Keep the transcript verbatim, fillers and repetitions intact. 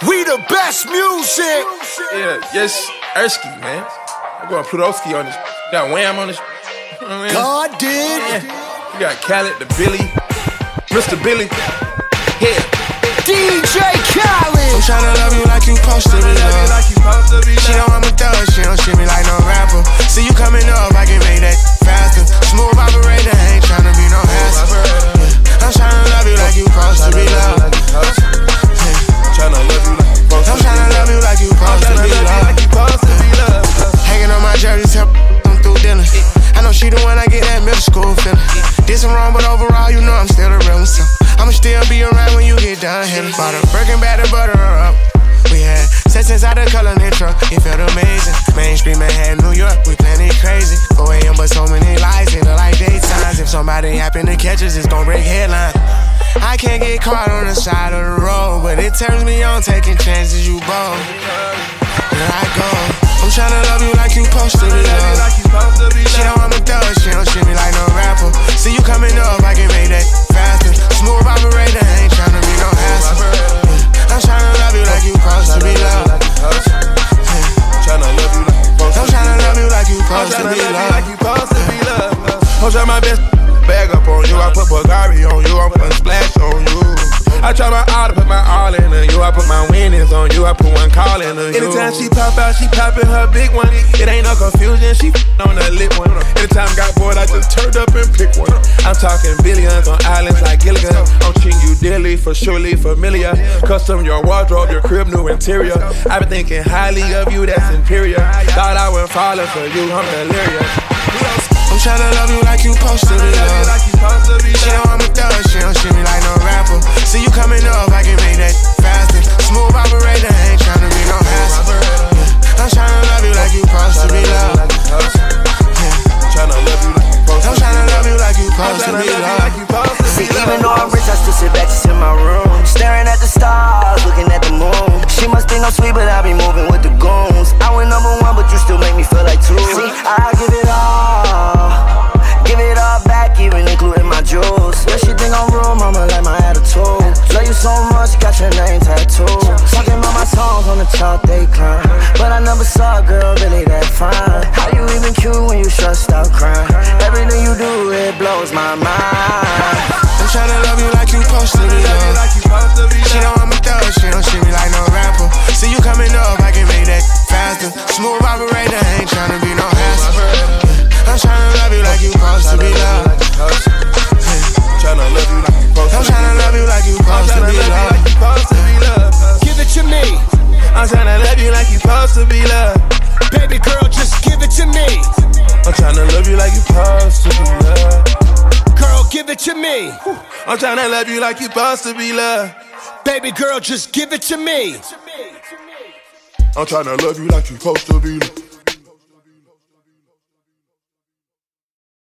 We the best music. Yeah, yes, Ersky, man. I'm going Plutowski on this. Got Wham on this. You know what I mean? God did. Yeah. You got Khaled, the Billy, Mister Billy. Yeah. D J Khaled. I'm tryna love you like you supposed to be loved. She know I'm a thug, she don't treat me like no rapper. See you coming up, I can make that faster. Smooth operator, ain't tryna be no hassle. I'm tryna love you like you supposed to be loved. Tryna love you like you supposed to be loved. I'm tryna love you like you supposed to be loved. Hanging on my jersey, tell I'm through dinner. I know she the one I get that middle school feeling. Did some wrong, but overall, you know I'm still a real one. So I'ma still be around when you get done hitting. Bought a Birkin bag to butter her up. We had sex inside the color in truck, it felt amazing. Mainstream Manhattan, New York, we plenty crazy. four a.m. but so many lies, hit her like daytimes. If somebody happen to catch us, it's gon' break headlines. I can't get caught on the side of the road, but it turns me on taking chances, you bold. Here I go. I'm tryna love you like you supposed to be loved. She know I'm a thug, she don't treat me like no rapper. See you coming up, I can make that faster. Smooth operator, ain't tryna be no hassle. I'm tryna love you like you supposed to be loved. Tryna love you like you supposed to be loved. I'm tryna love you like you supposed to be loved. I'm trying my best bag up on you. I put Bulgari on you, I'm putting splash on you. I try my all to put my all into you. I put my winnings on you, I put one call into you. Anytime she pop out, she poppin' her big one. It ain't no confusion, she f***ing on the lit one. Anytime got bored, I just turned up and picked one. I'm talking billions on islands like Gilligan. I'm treating you dearly, for surely familiar. Custom your wardrobe, your crib, new interior. I've been thinking highly of you, that's inferior. Thought I went falling for you, I'm delirious. I'm tryna love you like you supposed to be loved. She know I'm a thug, she don't treat me like no rapper. See you coming up, I can make that faster. Smooth operator, ain't tryna be no hassle. I'm tryna love you like you supposed to be loved. Tryna love you like you supposed to be loved. I'm tryna love you like you supposed to be loved. See, even though I'm rich, I still sit back just in my room, staring at the stars, looking at the moon. She must think I'm sweet, but I be moving with the goons. I went number one, but you still make me feel like two. See, I give it all, give it all back, even including my jewels. Yeah, she think I'm real, mama, like my attitude. Love you so much, got your name tattooed. Talking about my songs on the chart, they climb, but I never saw a girl really that fine. How you even cute when you stressed out crying? Everything you do, it blows my mind. I'm tryna love you like you supposed to be loved. She know I'm a thug, she don't treat me like no rapper. See you coming up, I can make that faster. Smooth operator, ain't tryna be no hassle. I'm tryna love you like you supposed to be loved. Tryna love you like you supposed to be loved. I'm tryna love you like you supposed to be loved. Give it to me. I'm tryna love you like you supposed to be loved. Baby girl, just give it to me. I'm tryna love you like you supposed to be loved. Girl, give it to me. I'm tryna love you like you supposed to be loved. Baby girl, just give it to me. I'm tryna love you like you supposed to be loved.